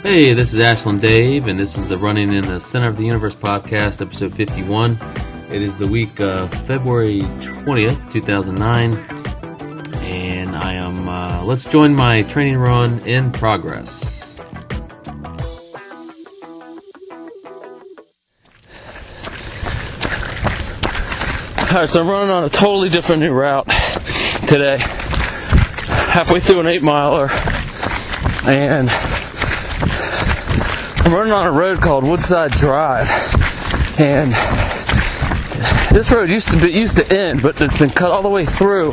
Hey, this is Ashland Dave, and this is the Running in the Center of the Universe podcast, episode 51. It is the week of February 20th, 2009, and I am, let's join my training run in progress. Alright, so I'm running on a totally different new route today. Halfway through an 8-miler, and I'm running on a road called Woodside Drive, and this road used to end, but it's been cut all the way through,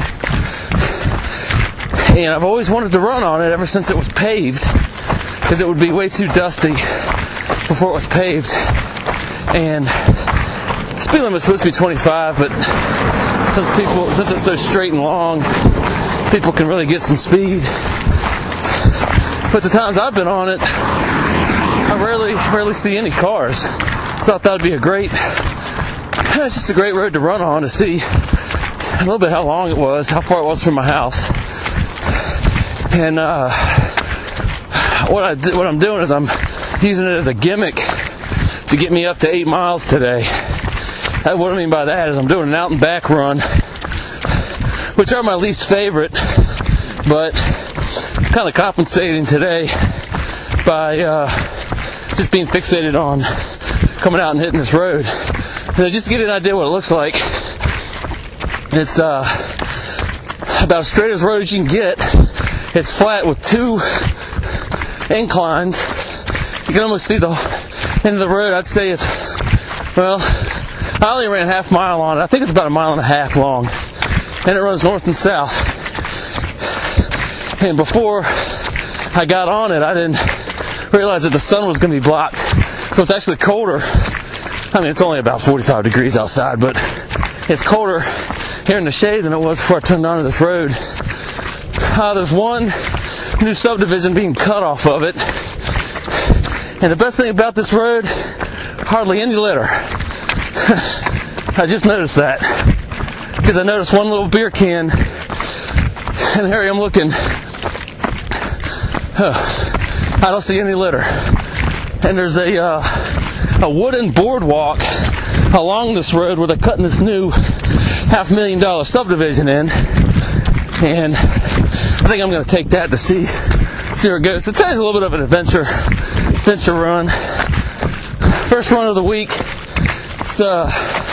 and I've always wanted to run on it ever since it was paved, because it would be way too dusty before it was paved. And speed limit's supposed to be 25, but since it's so straight and long, people can really get some speed. But the times I've been on it, I rarely see any cars. So I thought it'd be it's just a great road to run on to see a little bit how long it was, how far it was from my house. And what I'm doing is I'm using it as a gimmick to get me up to 8 miles today. What I mean by that is I'm doing an out and back run, which are my least favorite, but kind of compensating today by just being fixated on coming out and hitting this road. And just to give you an idea what it looks like, it's about as straight as road as you can get. It's flat with 2 inclines. You can almost see the end of the road. I'd say it's, well, I only ran half mile on it. I think it's about 1.5 miles long. And it runs north and south. And before I got on it, I didn't realize that the sun was going to be blocked. So it's actually colder. I mean, it's only about 45 degrees outside, but it's colder here in the shade than it was before I turned onto this road. There's one new subdivision being cut off of it. And the best thing about this road, hardly any litter. I just noticed that. Because I noticed one little beer can, and here I'm looking. I don't see any litter. And there's a wooden boardwalk along this road where they're cutting this new $500,000 subdivision in. And I think I'm going to take that to see where it goes. So today's a little bit of an adventure run. First run of the week. It's a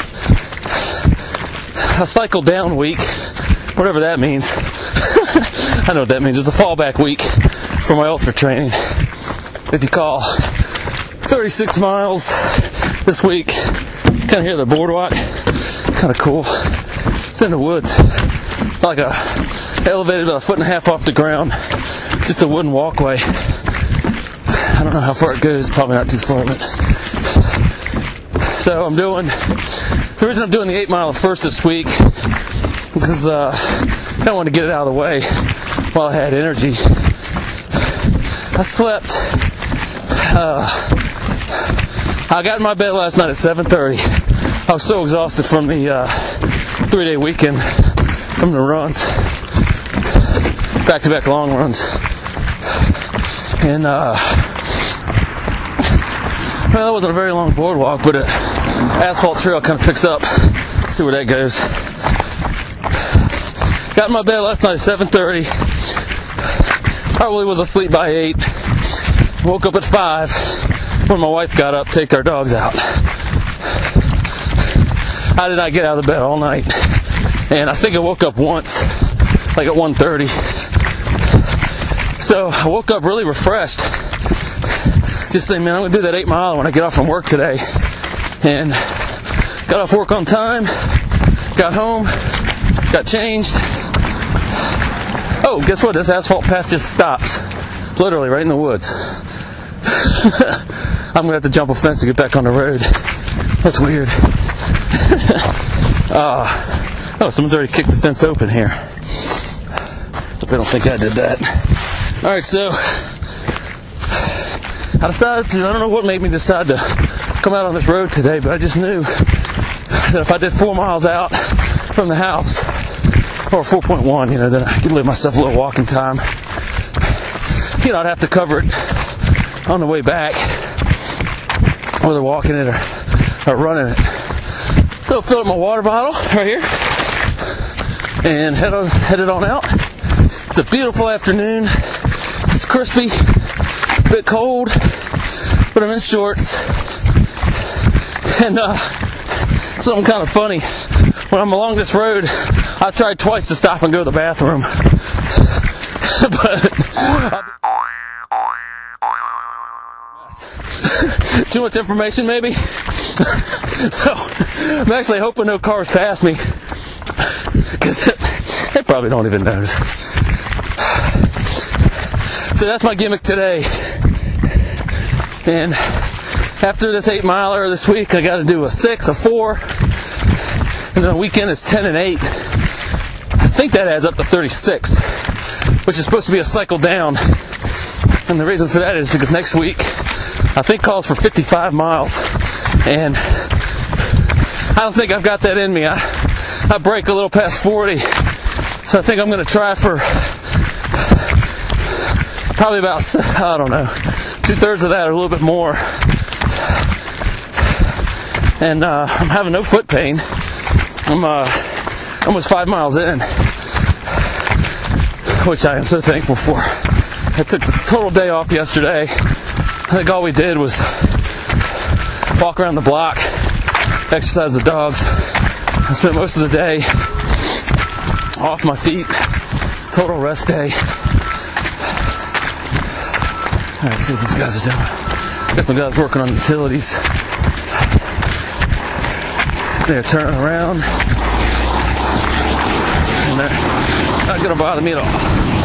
cycle down week, whatever that means. I know what that means. It's a fallback week for my ultra training. If you call 36 miles this week, kind of hear the boardwalk, kind of cool. It's in the woods, like elevated about 1.5 feet off the ground, just a wooden walkway. I don't know how far it goes, probably not too far, but so the reason I'm doing the 8-mile first this week because I kind of wanted to get it out of the way while I had energy. I slept. I got in my bed last night at 7:30. I was so exhausted from the 3-day weekend, from the runs, back-to-back long runs, and well, that wasn't a very long boardwalk, but an asphalt trail kind of picks up. Let's see where that goes. Got in my bed last night at 7:30. Probably was asleep by 8. Woke up at 5 when my wife got up to take our dogs out. I did not get out of the bed all night. And I think I woke up once, like at 1:30. So I woke up really refreshed. Just saying, man, I'm going to do that 8-mile when I get off from work today. And got off work on time, got home, got changed. Oh, guess what? This asphalt path just stops. Literally right in the woods. I'm going to have to jump a fence to get back on the road. That's weird. Oh, someone's already kicked the fence open here. But they don't think I did that. Alright, so I don't know what made me decide to come out on this road today, but I just knew that if I did 4 miles out from the house, or 4.1, then I could leave myself a little walking time. I'd have to cover it on the way back, whether walking it or running it. So filled up my water bottle right here and headed on out. It's a beautiful afternoon. It's crispy, a bit cold, but I'm in shorts. And something kind of funny. When I'm along this road, I tried twice to stop and go to the bathroom. But too much information, maybe? So, I'm actually hoping no cars pass me, because they probably don't even notice. So that's my gimmick today. And after this 8 miler this week, I got to do a 6, a 4, and then the weekend is 10 and 8. I think that adds up to 36, which is supposed to be a cycle down. And the reason for that is because next week, I think calls for 55 miles, and I don't think I've got that in me. I break a little past 40, so I think I'm going to try for probably about, I don't know, 2/3 of that or a little bit more. And I'm having no foot pain. I'm almost 5 miles in, which I am so thankful for. I took the total day off yesterday. I think all we did was walk around the block, exercise the dogs. I spent most of the day off my feet. Total rest day. Alright, see what these guys are doing. Got some guys working on utilities. They're turning around. And they're not going to bother me at all.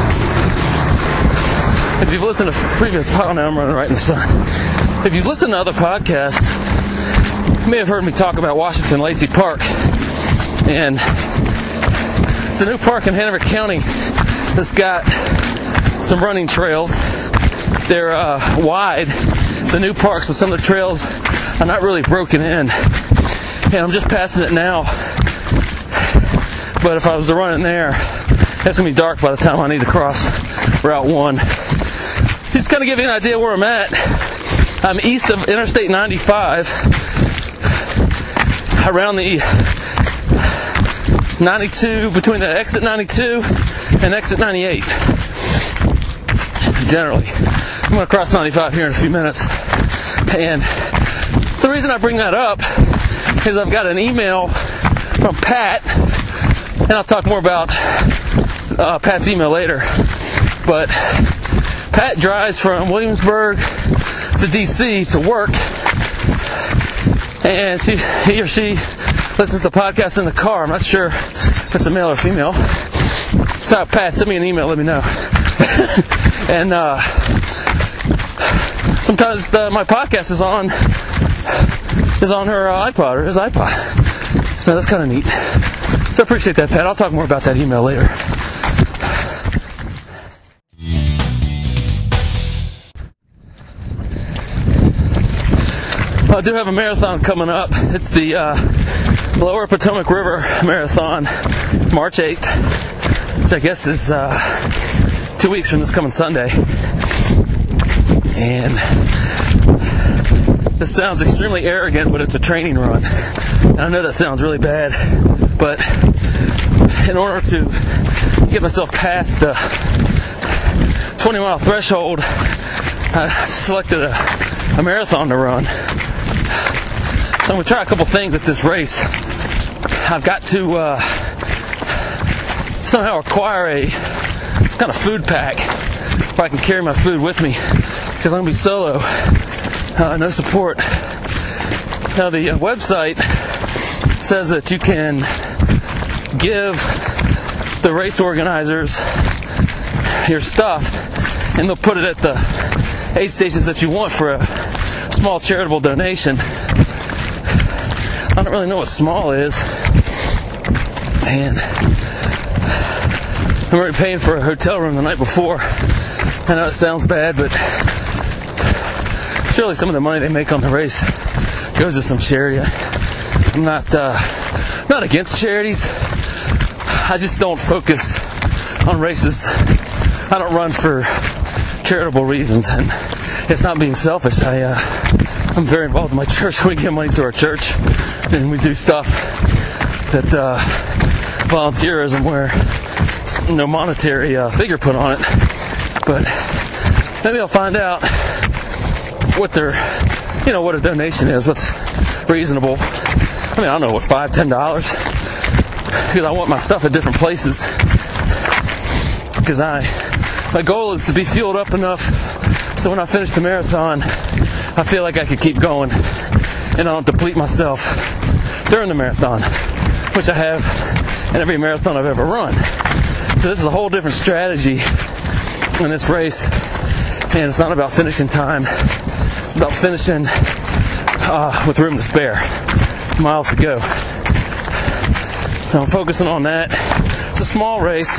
If you've listened to previous podcasts, now I'm running right in the sun. If you've listened to other podcasts, you may have heard me talk about Washington Lacey Park. And it's a new park in Hanover County that's got some running trails. They're wide. It's a new park, so some of the trails are not really broken in. And I'm just passing it now. But if I was to run in there, it's going to be dark by the time I need to cross Route 1. Just kind of give you an idea where I'm at. I'm east of Interstate 95, around the 92, between the exit 92 and exit 98. Generally. I'm going to cross 95 here in a few minutes. And the reason I bring that up is I've got an email from Pat, and I'll talk more about Pat's email later. But Pat drives from Williamsburg to DC to work, and he or she listens to podcasts in the car. I'm not sure if it's a male or female. So Pat, send me an email, let me know. And sometimes my podcast is on her iPod or his iPod. So that's kind of neat. So I appreciate that, Pat. I'll talk more about that email later. I do have a marathon coming up. It's the Lower Potomac River Marathon, March 8th, which I guess is 2 weeks from this coming Sunday. And this sounds extremely arrogant, but it's a training run. And I know that sounds really bad, but in order to get myself past the 20-mile threshold, I selected a marathon to run. So I'm going to try a couple things at this race. I've got to somehow acquire some kind of food pack where I can carry my food with me, because I'm going to be solo, no support. Now the website says that you can give the race organizers your stuff, and they'll put it at the aid stations that you want for a small charitable donation. I don't really know what small is, and I'm already paying for a hotel room the night before. I know it sounds bad, but surely some of the money they make on the race goes to some charity. I'm not against charities. I just don't focus on races. I don't run for charitable reasons, and it's not being selfish. I'm very involved in my church. We get money through our church, and we do stuff that volunteerism where no monetary figure put on it. But maybe I'll find out what what a donation is, what's reasonable. I mean, I don't know, what, $5, $10? Because I want my stuff at different places. Because my goal is to be fueled up enough so when I finish the marathon, I feel like I could keep going and I don't deplete myself during the marathon, which I have in every marathon I've ever run. So this is a whole different strategy in this race, and it's not about finishing time. It's about finishing with room to spare, miles to go. So I'm focusing on that. It's a small race.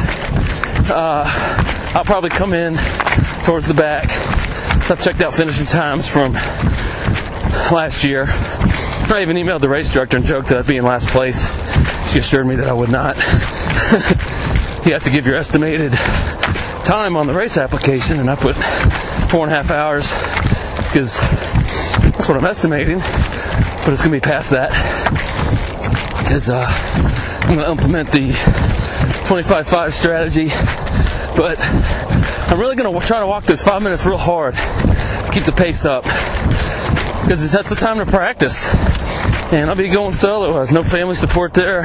I'll probably come in towards the back. I've checked out finishing times from last year. I even emailed the race director and joked that I'd be in last place. She assured me that I would not. You have to give your estimated time on the race application, and I put 4.5 hours because that's what I'm estimating, but it's going to be past that because I'm going to implement the 25-5 strategy, but I'm really going to try to walk those 5 minutes real hard, keep the pace up, because that's the time to practice. And I'll be going solo. There's no family support there.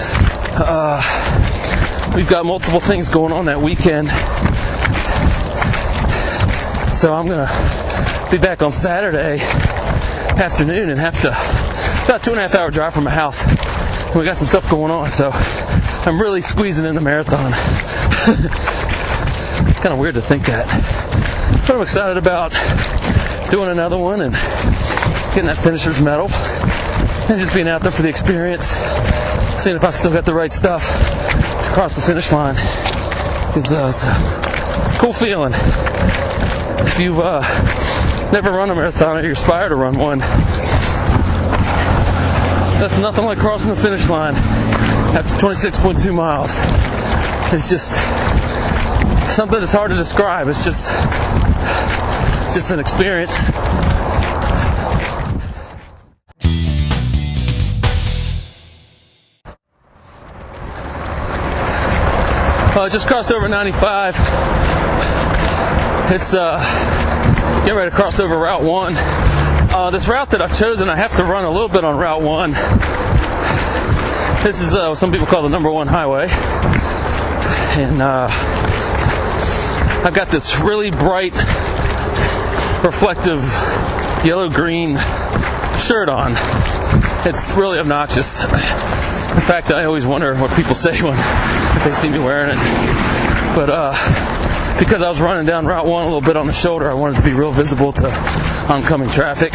We've got multiple things going on that weekend. So I'm going to be back on Saturday afternoon and have to, it's about a 2.5 hour drive from my house. And we got some stuff going on, so I'm really squeezing in the marathon. Kind of weird to think that. But I'm excited about doing another one and getting that finisher's medal. And just being out there for the experience, seeing if I've still got the right stuff to cross the finish line. It's a cool feeling. If you've never run a marathon or you aspire to run one, that's nothing like crossing the finish line after 26.2 miles. It's just something that's hard to describe. It's just an experience. I just crossed over 95. It's getting ready to cross over Route 1. This route that I've chosen, I have to run a little bit on Route 1. This is what some people call the number 1 highway. And I've got this really bright, reflective yellow-green shirt on. It's really obnoxious. In fact, I always wonder what people say if they see me wearing it. But because I was running down Route 1 a little bit on the shoulder, I wanted to be real visible to oncoming traffic.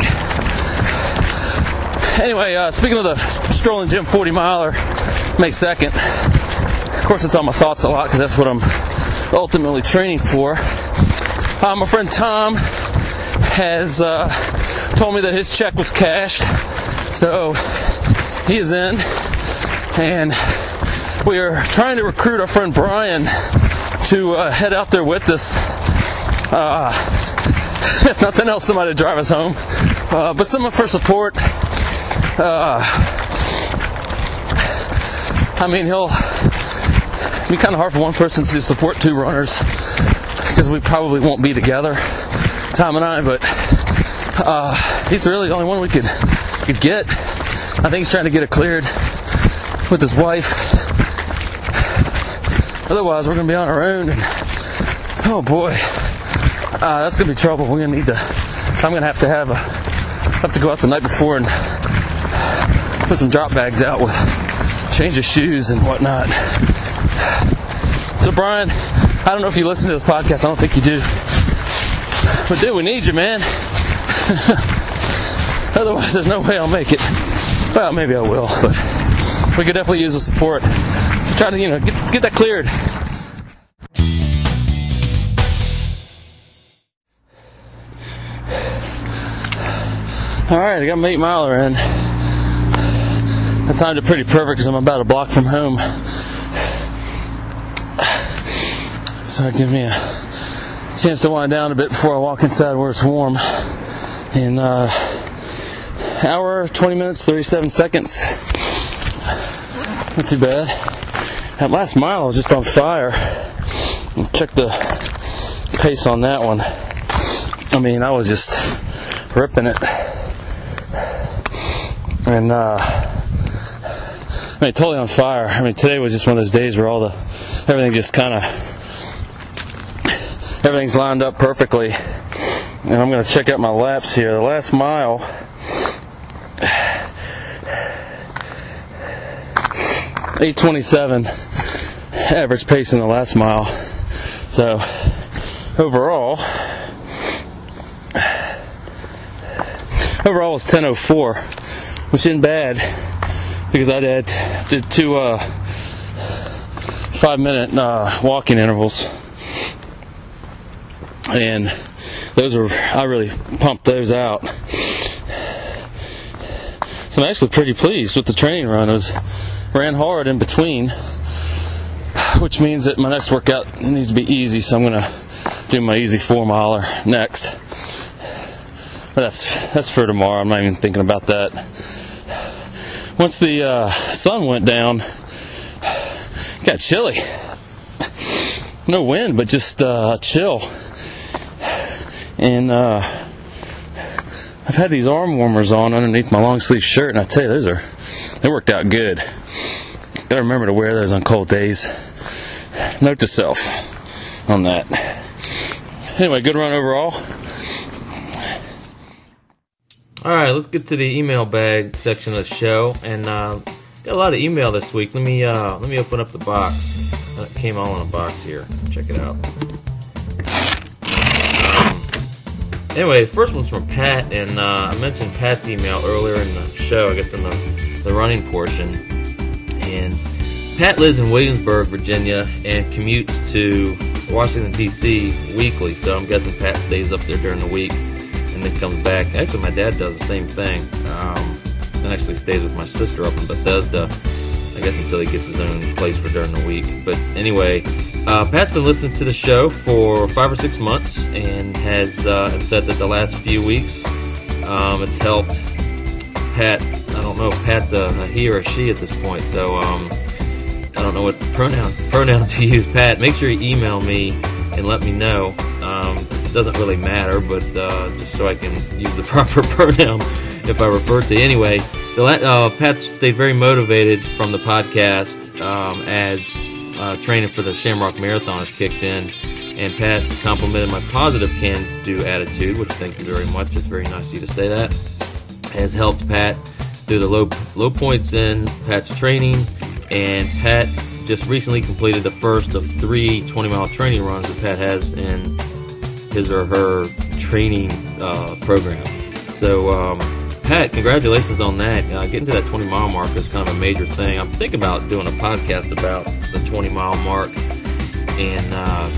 Anyway, speaking of the Strolling Gym 40 miler, May 2nd, of course it's on my thoughts a lot because that's what I'm ultimately training for. My friend Tom has told me that his check was cashed, so he is in. And we are trying to recruit our friend Brian to head out there with us. If nothing else, somebody to drive us home. But someone for support. I mean, he'll be kind of hard for one person to support 2 runners because we probably won't be together, Tom and I. But he's really the only one we could get. I think he's trying to get it cleared with his wife. Otherwise, we're going to be on our own. And, oh boy, that's going to be trouble. We're going to need to. So I'm going to have to go out the night before and put some drop bags out with change of shoes and whatnot. So Brian, I don't know if you listen to this podcast. I don't think you do. But dude, we need you, man. Otherwise, there's no way I'll make it. Well, maybe I will, but we could definitely use the support. Try to, get that cleared. All right, I got my 8 miler in. I timed it pretty perfect because I'm about a block from home. So it gives me a chance to wind down a bit before I walk inside where it's warm. In hour, 20 minutes, 37 seconds. Not too bad. That last mile I was just on fire. Check the pace on that one. I mean, I was just ripping it. And totally on fire. I mean, today was just one of those days where everything just everything's lined up perfectly. And I'm going to check out my laps here. The last mile, .827 average pace in the last mile. So overall was 10:04, which isn't bad because I did two 5-minute walking intervals, and I really pumped those out. So I'm actually pretty pleased with the training run. Ran hard in between, which means that my next workout needs to be easy, so I'm going to do my easy 4-miler next. But that's for tomorrow. I'm not even thinking about that. Once the sun went down, it got chilly. No wind, but just chill. And I've had these arm warmers on underneath my long sleeve shirt, and I tell you, they worked out good. Gotta remember to wear those on cold days. Note to self on that. Anyway, good run overall. Alright, let's get to the email bag section of the show. And got a lot of email this week. Let me open up the box. It came all in a box here. Check it out. Anyway, the first one's from Pat, and I mentioned Pat's email earlier in the show, I guess in the running portion. And Pat lives in Williamsburg, Virginia, and commutes to Washington, D.C. weekly. So I'm guessing Pat stays up there during the week and then comes back. Actually, my dad does the same thing. And actually stays with my sister up in Bethesda, I guess until he gets his own place for during the week. But anyway, Pat's been listening to the show for 5 or 6 months and has said that the last few weeks it's helped Pat. I don't know if Pat's a he or a she at this point, so I don't know what pronoun to use. Pat, make sure you email me and let me know. It doesn't really matter, but just so I can use the proper pronoun if I refer to you. Anyway, Pat's stayed very motivated from the podcast as training for the Shamrock Marathon has kicked in, and Pat complimented my positive can-do attitude, which thank you very much. It's very nice of you to say that. Has helped Pat through the low points in Pat's training, and Pat just recently completed the first of 3 20-mile training runs that Pat has in his or her training program. So, Pat, congratulations on that. Getting to that 20-mile mark is kind of a major thing. I'm thinking about doing a podcast about the 20-mile mark and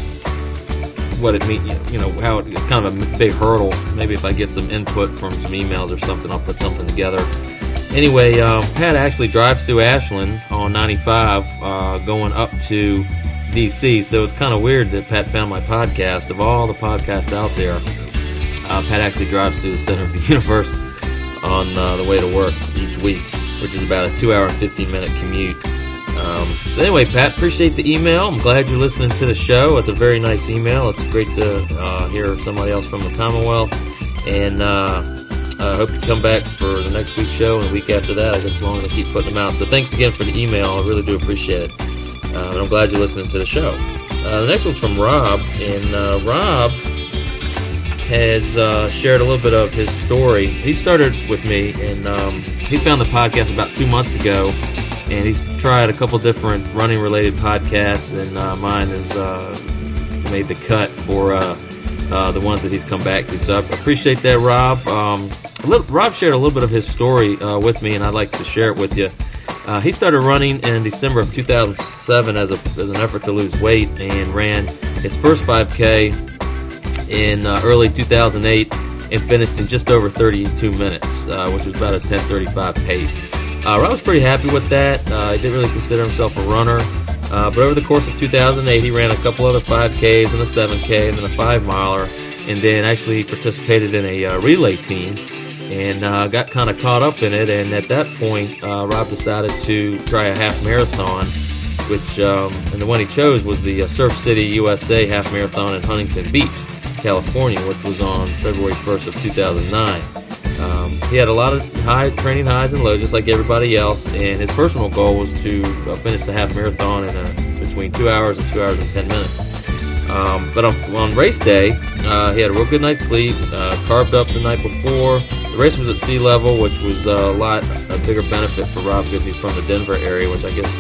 what it means, how it's kind of a big hurdle. Maybe if I get some input from some emails or something, I'll put something together. Anyway, Pat actually drives through Ashland on 95 going up to D.C., so it's kind of weird that Pat found my podcast. Of all the podcasts out there, Pat actually drives through the center of the universe on the way to work each week, which is about a 2-hour and 15-minute commute. So anyway, Pat, appreciate the email. I'm glad you're listening to the show. It's a very nice email. It's great to hear somebody else from the Commonwealth. And I hope you come back for the next week's show and the week after that, I guess, as long as I keep putting them out. So thanks again for the email. I really do appreciate it. And I'm glad you're listening to the show. The next one's from Rob. And Rob has shared a little bit of his story. He started with me, and he found the podcast about 2 months ago, and he's tried a couple different running-related podcasts, and mine has made the cut for the ones that he's come back to. So I appreciate that, Rob. Rob shared a little bit of his story with me, and I'd like to share it with you. He started running in December of 2007 as an effort to lose weight, and ran his first 5K in early 2008 and finished in just over 32 minutes, which was about a 10:35 pace. Rob was pretty happy with that. He didn't really consider himself a runner, But over the course of 2008, he ran a couple other 5Ks and a 7K and then a 5-miler, and then actually participated in a relay team and got kind of caught up in it. And at that point, Rob decided to try a half marathon, which and the one he chose was the Surf City USA Half Marathon in Huntington Beach, California, which was on February 1st of 2009. He had a lot of training highs and lows, just like everybody else, and his personal goal was to finish the half marathon in between 2 hours and 2 hours and 10 minutes. But on race day, he had a real good night's sleep, carved up the night before. The race was at sea level, which was a bigger benefit for Rob because he's from the Denver area, which I guess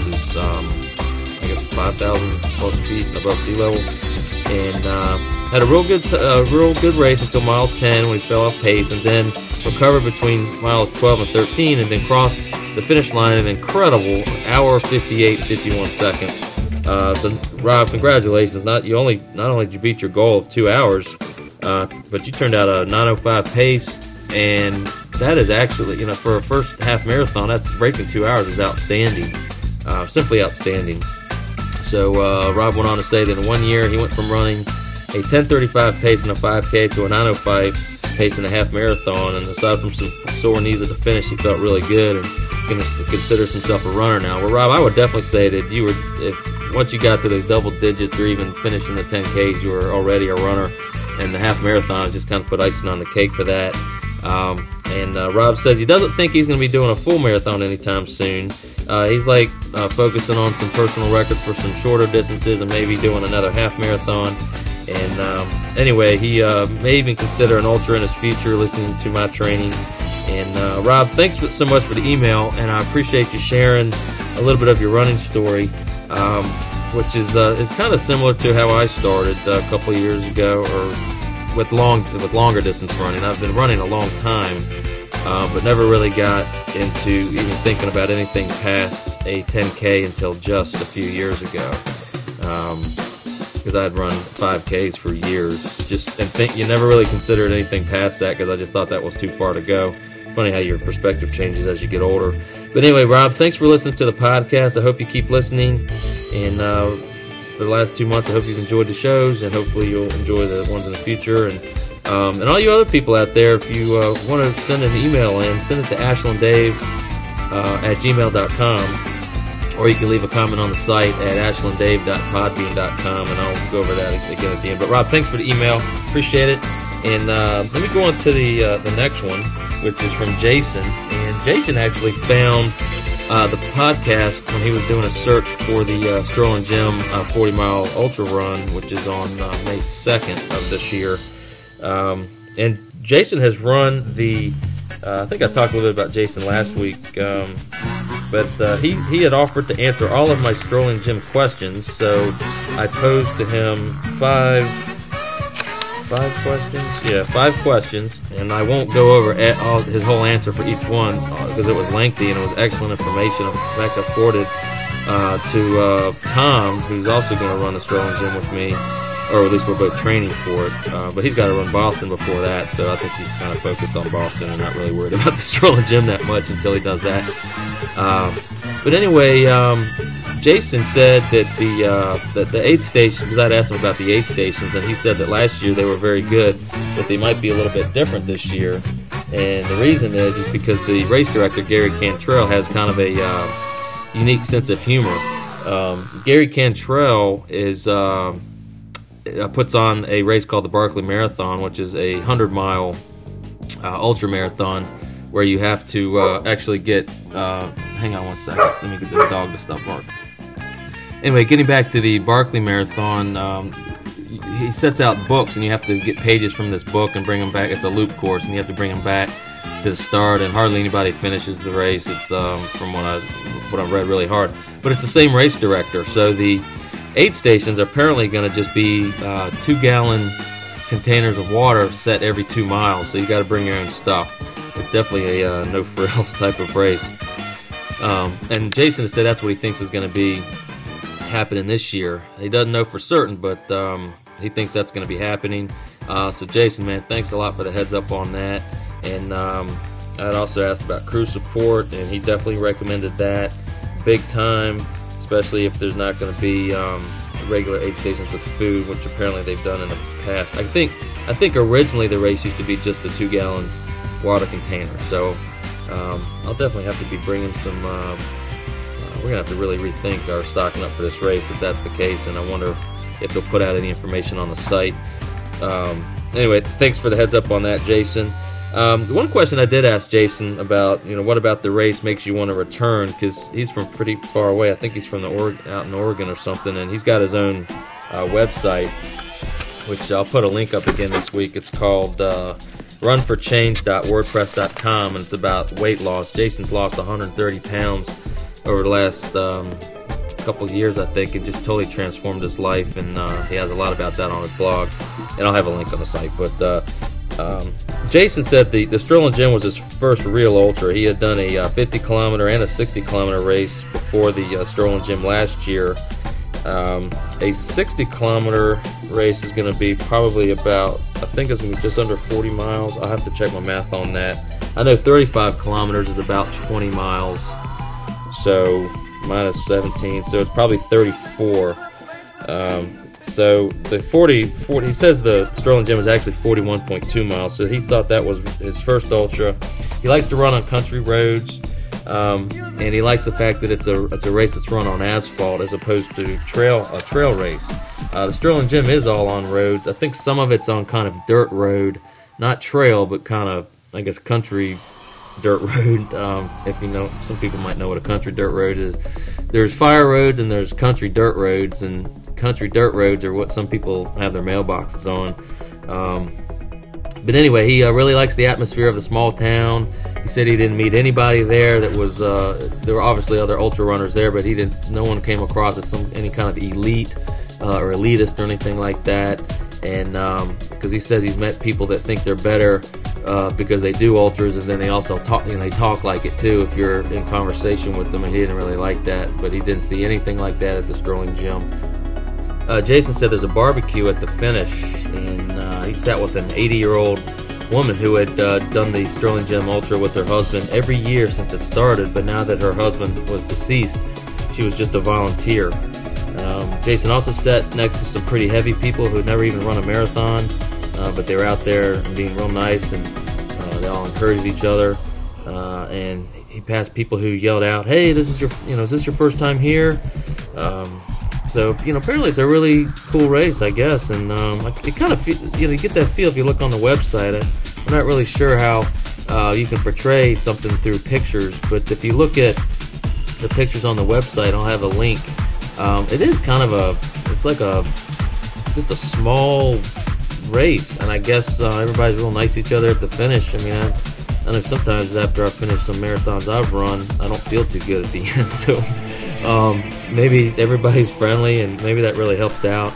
is 5,000 plus feet above sea level. And had a real good race until mile 10 when he fell off pace, and then recovered between miles 12 and 13, and then crossed the finish line in an incredible hour 58:51 seconds. So Rob, congratulations! Not only did you beat your goal of 2 hours, but you turned out a 9:05 pace, and that is actually, for a first half marathon, that's breaking 2 hours is outstanding, simply outstanding. So Rob went on to say that in 1 year he went from running a 10:35 pace in a 5K to a 9:05 pace in a half marathon, and aside from some sore knees at the finish, he felt really good and considers himself a runner now. Well, Rob, I would definitely say that if once you got to the double digits or even finishing the 10Ks, you were already a runner, and the half marathon just kind of put icing on the cake for that. And Rob says he doesn't think he's going to be doing a full marathon anytime soon. He's focusing on some personal records for some shorter distances and maybe doing another half marathon. And anyway, he may even consider an ultra in his future, listening to my training. And Rob, thanks so much for the email, and I appreciate you sharing a little bit of your running story, which is kind of similar to how I started a couple of years ago, or with longer distance running. I've been running a long time, but never really got into even thinking about anything past a 10K until just a few years ago. Because I'd run 5Ks for years, you never really considered anything past that because I just thought that was too far to go. Funny how your perspective changes as you get older. But anyway, Rob, thanks for listening to the podcast. I hope you keep listening, and for the last 2 months, I hope you've enjoyed the shows, and hopefully you'll enjoy the ones in the future. And all you other people out there, if you want to send an email in, send it to ashlanddave@gmail.com. Or you can leave a comment on the site at ashlanddave.podbean.com, and I'll go over that again at the end. But Rob, thanks for the email. Appreciate it. And let me go on to the next one, which is from Jason. And Jason actually found the podcast when he was doing a search for the Sterling Gym 40-mile ultra run, which is on May 2nd of this year. And Jason has run the I think I talked a little bit about Jason last week, but he had offered to answer all of my Sterling Gym questions, so I posed to him five questions? Yeah, 5 questions, and I won't go over his whole answer for each one because it was lengthy and it was excellent information. In fact, I forwarded to Tom, who's also going to run the Sterling Gym with me, or at least we're both training for it, but he's got to run Boston before that, so I think he's kind of focused on Boston and not really worried about the Sterling Gym that much until he does that. But anyway, Jason said that the aid stations, because I'd asked him about the aid stations, and he said that last year they were very good, but they might be a little bit different this year. And the reason is because the race director, Gary Cantrell, has kind of a unique sense of humor. Gary Cantrell puts on a race called the Barkley Marathon, which is a 100-mile ultra marathon where you have to actually get hang on one second, let me get this dog to stop barking. Anyway, getting back to the Barkley Marathon, he sets out books, and you have to get pages from this book and bring them back. It's a loop course, and you have to bring them back to the start, and hardly anybody finishes the race. It's from what I've read, really hard. But it's the same race director, so the aid stations are apparently going to just be 2-gallon containers of water set every 2 miles, so you got to bring your own stuff. It's definitely a no frills type of race. And Jason has said that's what he thinks is going to be happening this year. He doesn't know for certain, but he thinks that's going to be happening. So Jason, man, thanks a lot for the heads up on that. And I'd also asked about crew support, and he definitely recommended that big time. especially if there's not going to be regular aid stations with food, which apparently they've done in the past. I think originally the race used to be just a 2-gallon water container, so I'll definitely have to be bringing some. We're going to have to really rethink our stocking up for this race if that's the case, and I wonder if they'll put out any information on the site. Anyway, thanks for the heads up on that, Jason. One question I did ask Jason about, what about the race makes you want to return, because he's from pretty far away. I think he's from out in Oregon or something, and he's got his own website, which I'll put a link up again this week. It's called runforchange.wordpress.com, and it's about weight loss. Jason's lost 130 pounds over the last couple of years, I think. It just totally transformed his life, and he has a lot about that on his blog, and I'll have a link on the site. But Jason said the Sterling Gym was his first real ultra. He had done a 50-kilometer and a 60-kilometer race before the Sterling Gym last year. A 60-kilometer race is going to be probably about, I think it's going to be just under 40 miles. I'll have to check my math on that. I know 35 kilometers is about 20 miles, so minus 17, so it's probably 34. So the 40, he says the Sterling Gym is actually 41.2 miles, so he thought that was his first ultra. He likes to run on country roads, and he likes the fact that it's a race that's run on asphalt as opposed to a trail race. The Sterling Gym is all on roads. I think some of it's on kind of dirt road, not trail, but kind of, I guess, country dirt road. If you know, some people might know what a country dirt road is. There's fire roads and there's country dirt roads, and country dirt roads are what some people have their mailboxes on. But anyway, he really likes the atmosphere of the small town. He said he didn't meet anybody there that was. There were obviously other ultra runners there, but no one came across as any kind of elite or elitist or anything like that. And because he says he's met people that think they're better because they do ultras, and then they also talk. They talk like it too if you're in conversation with them. And he didn't really like that, but he didn't see anything like that at the Sterling Gym. Jason said there's a barbecue at the finish, and he sat with an 80-year-old woman who had done the Sterling Gym Ultra with her husband every year since it started, but now that her husband was deceased, she was just a volunteer. Jason also sat next to some pretty heavy people who had never even run a marathon, but they were out there and being real nice, and they all encouraged each other. And he passed people who yelled out, "Hey, is this your first time here?" So, apparently it's a really cool race, I guess, and it kind of, you get that feel if you look on the website. I'm not really sure how you can portray something through pictures, but if you look at the pictures on the website, I'll have a link. It is kind of it's like just a small race, and I guess everybody's real nice to each other at the finish. I mean, I know sometimes after I finish some marathons I've run, I don't feel too good at the end, so maybe everybody's friendly, and maybe that really helps out.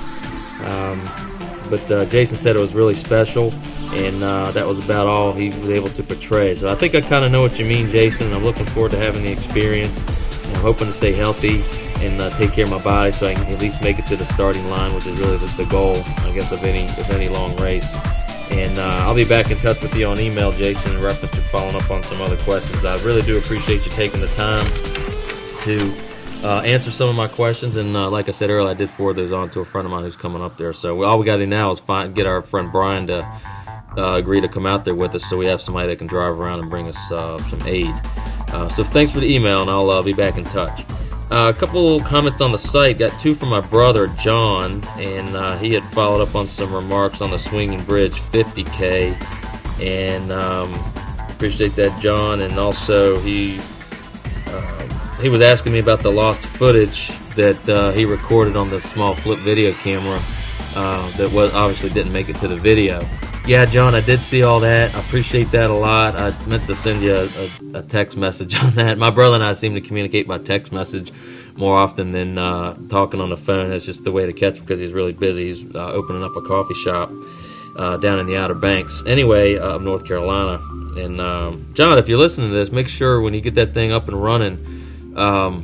But Jason said it was really special, and that was about all he was able to portray. So I think I kind of know what you mean, Jason, and I'm looking forward to having the experience. I'm hoping to stay healthy and take care of my body so I can at least make it to the starting line, which is really the goal, I guess, of any long race. And I'll be back in touch with you on email, Jason, in reference to following up on some other questions. I really do appreciate you taking the time to answer some of my questions, and like I said earlier, I did forward those on to a friend of mine who's coming up there. So all we got to do now is get our friend Brian to agree to come out there with us, so we have somebody that can drive around and bring us some aid. So thanks for the email, and I'll be back in touch. A couple comments on the site. Got two from my brother John, and he had followed up on some remarks on the Swinging Bridge 50K, and appreciate that, John. And also he was asking me about the lost footage that he recorded on the small flip video camera that obviously didn't make it to the video. Yeah, John, I did see all that. I appreciate that a lot. I meant to send you a text message on that. My brother and I seem to communicate by text message more often than talking on the phone. That's just the way to catch him because he's really busy. He's opening up a coffee shop down in the Outer Banks. Anyway, of North Carolina. And John, if you're listening to this, make sure when you get that thing up and running,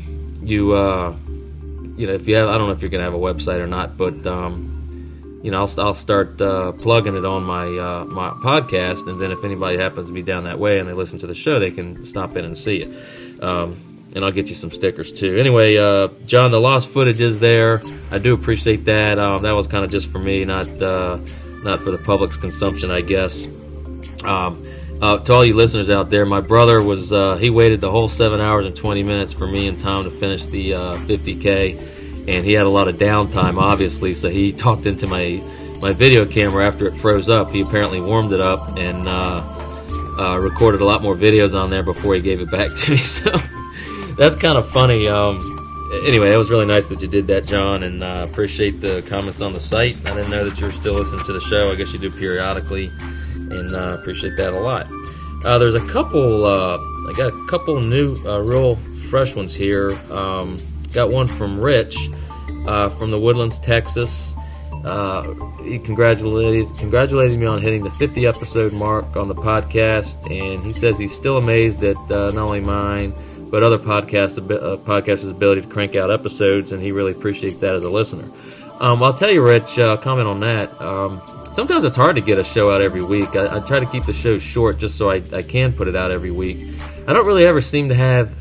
if you have, I don't know if you're going to have a website or not, but I'll start plugging it on my podcast, and then if anybody happens to be down that way and they listen to the show, they can stop in and see it. and I'll get you some stickers too. Anyway, John, the lost footage is there. I do appreciate that. That was kind of just for me, not for the public's consumption, I guess. To all you listeners out there, my brother was he waited the whole 7 hours and 20 minutes for me and Tom to finish the 50K, and he had a lot of downtime, obviously, so he talked into my video camera after it froze up. He apparently warmed it up and recorded a lot more videos on there before he gave it back to me, so that's kind of funny. Anyway, it was really nice that you did that, John, and appreciate the comments on the site. I didn't know that you were still listening to the show. I guess you do periodically, and appreciate that a lot. There's a couple, I got a couple new, real fresh ones here. Got one from Rich from the Woodlands, Texas. He congratulated me on hitting the 50 episode mark on the podcast, and he says he's still amazed at not only mine but other podcasters' ability to crank out episodes, and he really appreciates that as a listener. I'll tell you, Rich, comment on that. Sometimes it's hard to get a show out every week. I try to keep the show short just so I can put it out every week. I don't really ever seem to have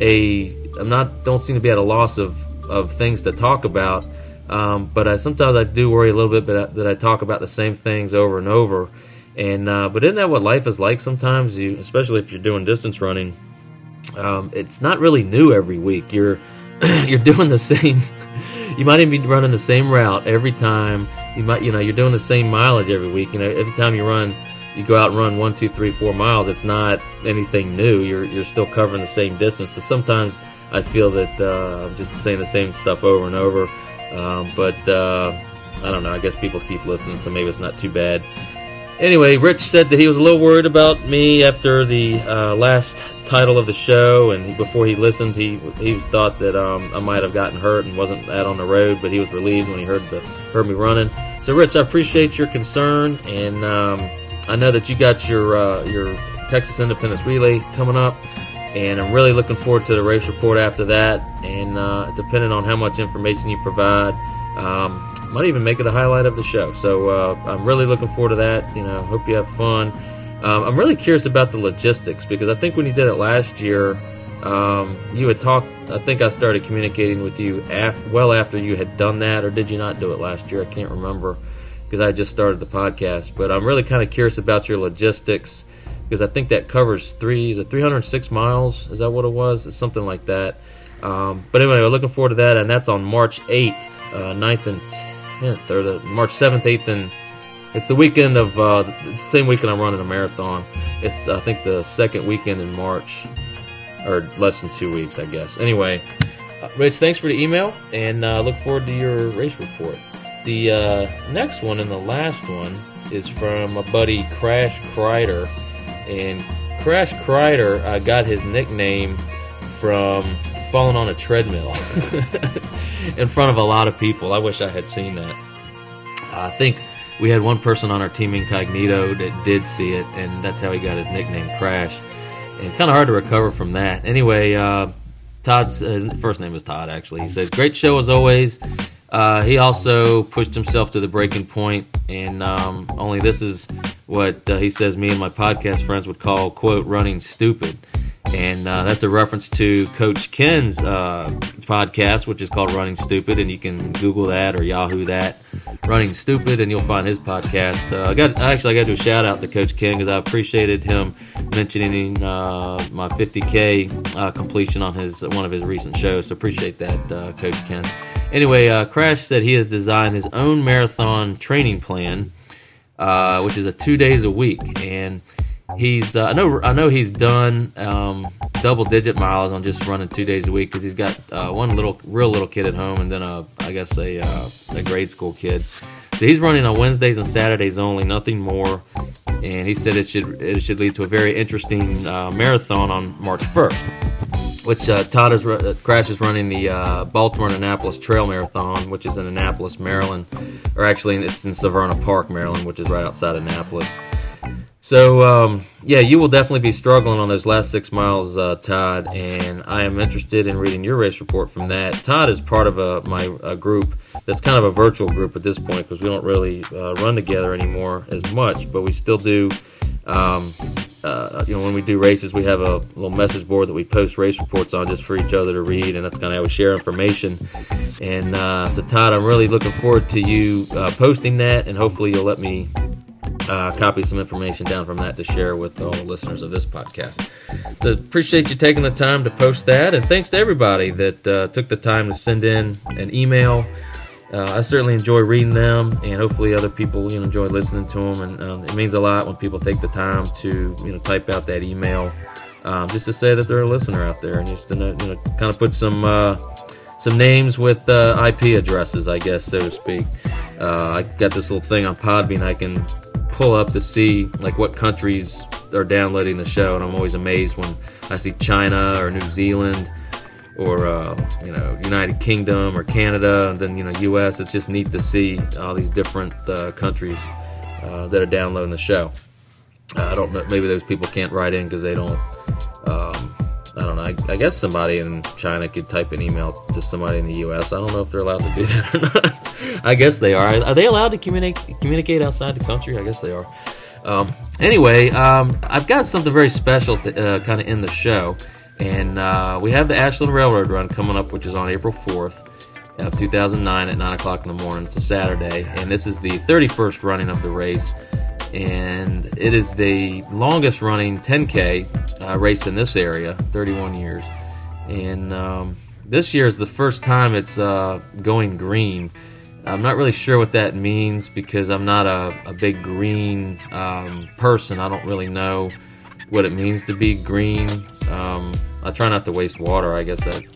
don't seem to be at a loss of things to talk about. But sometimes I do worry a little bit that I talk about the same things over and over. And but isn't that what life is like sometimes? Especially if you're doing distance running, it's not really new every week. You're doing the same. You might even be running the same route every time. You're doing the same mileage every week. Every time you go out and run 1, 2, 3, 4 miles. It's not anything new. You're still covering the same distance. So sometimes I feel that I'm just saying the same stuff over and over. But I don't know. I guess people keep listening, so maybe it's not too bad. Anyway, Rich said that he was a little worried about me after the last title of the show, and before he listened, he thought that I might have gotten hurt and wasn't out on the road, but he was relieved when he heard me running. So, Rich, I appreciate your concern, and I know that you got your Texas Independence Relay coming up, and I'm really looking forward to the race report after that. And depending on how much information you provide, might even make it a highlight of the show. So I'm really looking forward to that. Hope you have fun. I'm really curious about the logistics, because I think when you did it last year, you had talked. I think I started communicating with you well after you had done that, or did you not do it last year? I can't remember, because I just started the podcast. But I'm really kind of curious about your logistics, because I think that covers 306 miles. Is that what it was? It's something like that. But anyway, we're looking forward to that, and that's on March 8th, 9th, and 10th, or the March 7th, 8th, and it's the weekend of it's the same weekend I'm running a marathon. It's, I think, the second weekend in March, or less than 2 weeks, I guess. Anyway, Rich, thanks for the email, and look forward to your race report. The next one and the last one is from my buddy Crash Kreider. And Crash Kreider got his nickname from falling on a treadmill in front of a lot of people. I wish I had seen that. I think we had one person on our team, Incognito, that did see it, and that's how he got his nickname, Crash. And kind of hard to recover from that. Anyway, his first name is Todd, actually. He says, great show as always. He also pushed himself to the breaking point, and only this is what he says me and my podcast friends would call, quote, running stupid. And that's a reference to Coach Ken's podcast, which is called Running Stupid, and you can Google that or Yahoo that, Running Stupid, and you'll find his podcast. I got to do a shout out to Coach Ken, because I appreciated him mentioning my 50K completion on one of his recent shows. So appreciate that, Coach Ken. Anyway, Crash said he has designed his own marathon training plan, which is 2 days a week, and he's I know he's done double-digit miles on just running 2 days a week, because he's got one real little kid at home, and then a grade school kid. So he's running on Wednesdays and Saturdays only, nothing more. And he said it should lead to a very interesting marathon on March 1st, which Crash is running the Baltimore and Annapolis Trail Marathon, which is in Annapolis, Maryland, or actually it's in Severna Park, Maryland, which is right outside Annapolis. So, you will definitely be struggling on those last 6 miles, Todd, and I am interested in reading your race report from that. Todd is part of my group that's kind of a virtual group at this point, because we don't really run together anymore as much, but we still do when we do races, we have a little message board that we post race reports on just for each other to read, and that's kind of how we share information. And so, Todd, I'm really looking forward to you posting that, and hopefully you'll let me copy some information down from that to share with all the listeners of this podcast. So appreciate you taking the time to post that, and thanks to everybody that took the time to send in an email. I certainly enjoy reading them, and hopefully other people enjoy listening to them. And it means a lot when people take the time to type out that email, just to say that they're a listener out there, and just to kind of put some names with IP addresses, I guess, so to speak. I got this little thing on Podbean I can pull up to see like what countries are downloading the show, and I'm always amazed when I see China or New Zealand or United Kingdom or Canada, and then US. It's just neat to see all these different countries that are downloading the show. I don't know, maybe those people can't write in because they don't. I don't know. I guess somebody in China could type an email to somebody in the US. I don't know if they're allowed to do that or not. I guess they are. Are they allowed to communicate outside the country? I guess they are. Anyway, I've got something very special to kind of end the show. And we have the Ashland Railroad Run coming up, which is on April 4th of 2009 at 9 o'clock in the morning. It's a Saturday. And this is the 31st running of the race. And it is the longest running 10K race in this area, 31 years. And this year is the first time it's going green. I'm not really sure what that means because I'm not a big green person. I don't really know what it means to be green. I try not to waste water. I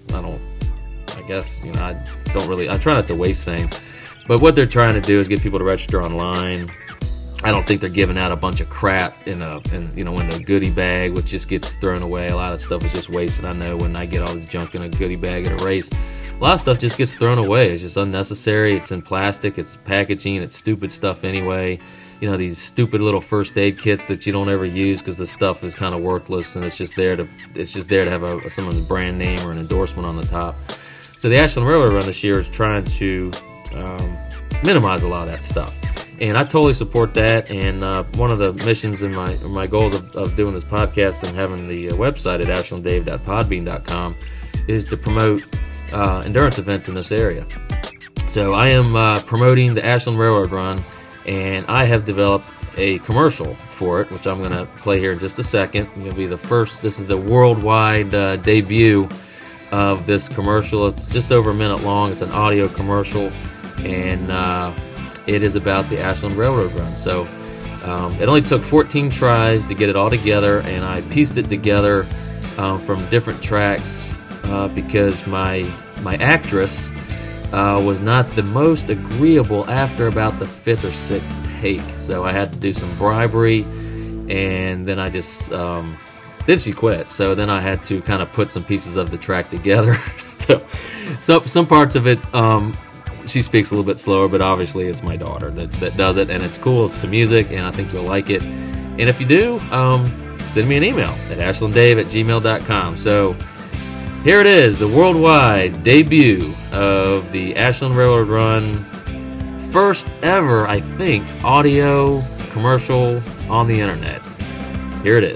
try not to waste things. But what they're trying to do is get people to register online. I don't think they're giving out a bunch of crap in the goodie bag, which just gets thrown away. A lot of stuff is just wasted. I know when I get all this junk in a goodie bag at a race, a lot of stuff just gets thrown away. It's just unnecessary. It's in plastic. It's packaging. It's stupid stuff anyway. These stupid little first aid kits that you don't ever use because the stuff is kind of worthless, and it's just there to have someone's brand name or an endorsement on the top. So the Ashland Railroad Run this year is trying to minimize a lot of that stuff. And I totally support that. And one of the missions and my goals of doing this podcast and having the website at ashlanddave.podbean.com is to promote endurance events in this area. So I am promoting the Ashland Railroad Run, and I have developed a commercial for it, which I'm going to play here in just a second. It'll be the first. This is the worldwide debut of this commercial. It's just over a minute long. It's an audio commercial, and it is about the Ashland Railroad Run. So it only took 14 tries to get it all together, and I pieced it together from different tracks because my actress was not the most agreeable after about the 5th or 6th take. So I had to do some bribery, and then I just then she quit. So then I had to kind of put some pieces of the track together. So some parts of it she speaks a little bit slower, but obviously it's my daughter that does it, and it's cool. It's to music, and I think you'll like it. And if you do, send me an email at ashlanddave@gmail.com. So here it is, the worldwide debut of the Ashland Railroad Run. First ever, I think, audio commercial on the internet. Here it is.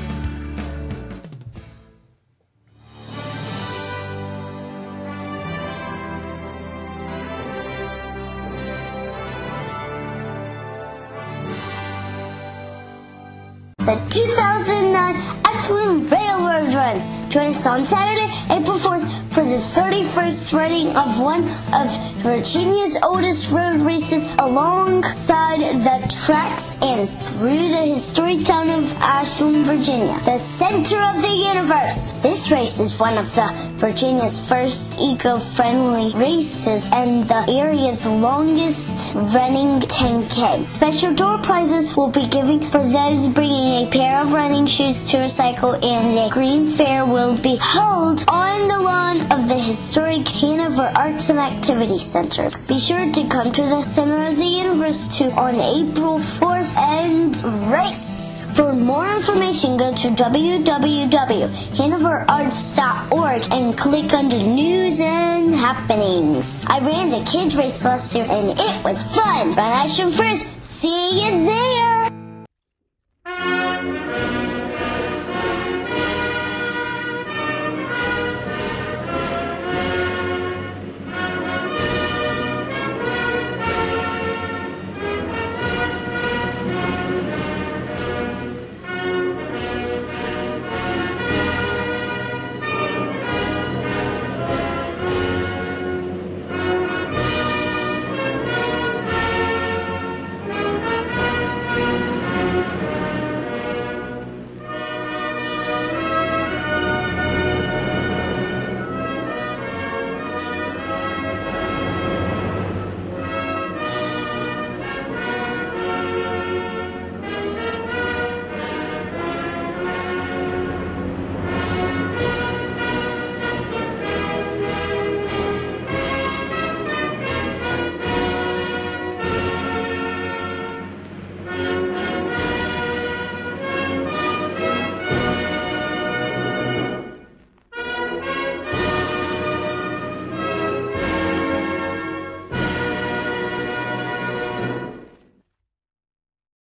The 2009 Ashland Railroad Run. Join us on Saturday, April 4th for the 31st running of one of Virginia's oldest road races alongside the tracks and through the historic town of Ashland, Virginia, the center of the universe. This race is one of Virginia's first eco-friendly races and the area's longest running 10K. Special door prizes will be given for those bringing a pair of running shoes to recycle, and a green fair will be held on the lawn of the historic Hanover Arts and Activity Center. Be sure to come to the center of the universe on April 4th and race. For more information, go to www.hanoverarts.org and click under News and Happenings. I ran the kids race last year and it was fun. Run Ashland first. See you there. Bye.